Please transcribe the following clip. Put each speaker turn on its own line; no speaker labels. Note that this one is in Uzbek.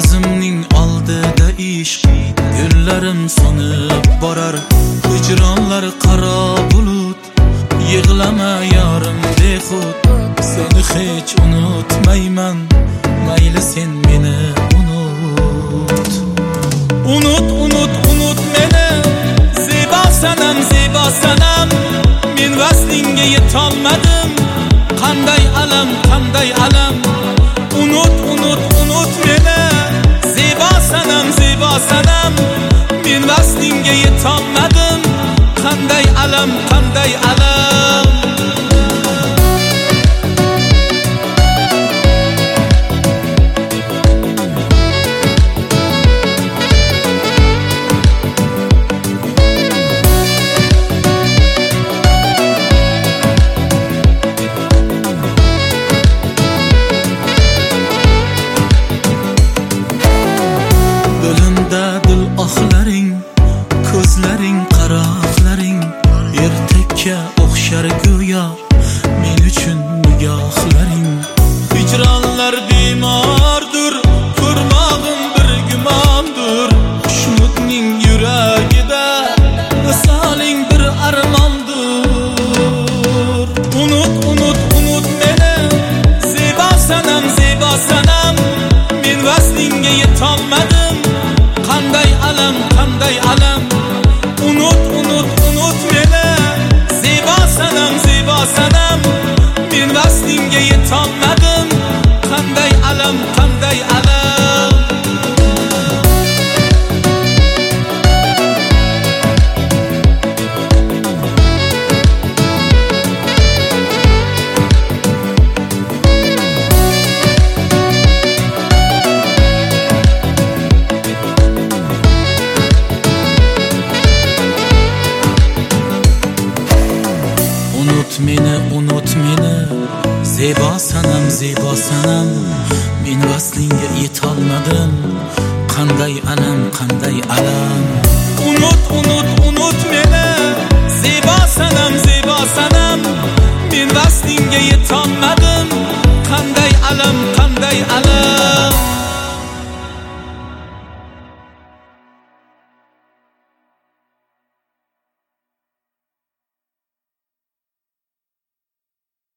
Ko'zimning oldida ishq gullarim so'nib borar. Hijronlar qaro bulut, yig'lama yorim bexud. Seni hech unutmayman, mayli sen meni unut. Unut meni, zebo sanam, zebo sanam. Men vaslingga yetolmadim, qanday alam, qanday alam. Unut meni, zebo sanam, zebo sanam. Men vaslingga yetolmadim, qanday alam, qanday alam. Dil oxlaring, ko'zlaring, qaroqlaring ertakka o'xshar go'yo men uchun nigohlaring. Hijronlar bemordir, ko'rmog'im bir gumondir. Xushmudning yuragida misoling bir armondir. Unut meni, zebo sanam, zebo sanam. Men vaslingga yetolmadim, qanday alam, qanday alam. Unut meni, zebo sanam, zebo sanam. Men vaslingga yetolmadim, qanday alam, qanday alam. Unut meni, zebo sanam, zebo sanam. Men vaslingga yetolmadim, qanday alam, qanday alam. Unut meni, zebo sanam, zebo sanam. Men vaslingga yetolmadim, qanday alam, qanday alam.